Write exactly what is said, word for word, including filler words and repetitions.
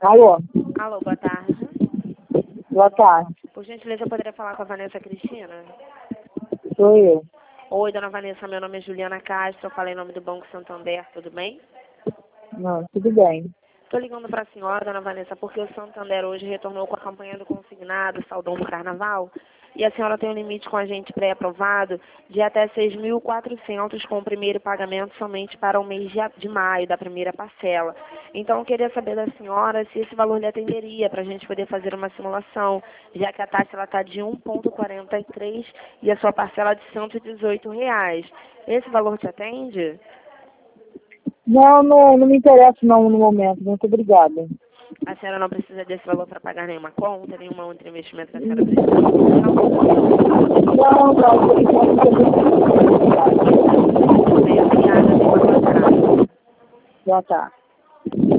Alô? Alô, boa tarde. Boa tarde. Por gentileza, eu poderia falar com a Vanessa Cristina? Sou eu. Oi, dona Vanessa, meu nome é Juliana Castro, eu falei em nome do Banco Santander, tudo bem? Não, tudo bem. Estou ligando para a senhora, dona Vanessa, porque o Santander hoje retornou com a campanha do consignado, Saudão do Carnaval, e a senhora tem um limite com a gente pré-aprovado de até seis mil e quatrocentos com o primeiro pagamento somente para o mês de, a- de maio, da primeira parcela. Então, eu queria saber da senhora se esse valor lhe atenderia para a gente poder fazer uma simulação, já que a taxa está de um vírgula quarenta e três e a sua parcela é de cento e dezoito reais. Esse valor te atende? Não, não, não me interessa não no momento. Muito obrigada. A senhora não precisa desse valor para pagar nenhuma conta, nenhuma outro investimento que a senhora precisa? Não, não, por enquanto não. Bem, obrigada, tenha uma boa tarde. Boa tarde.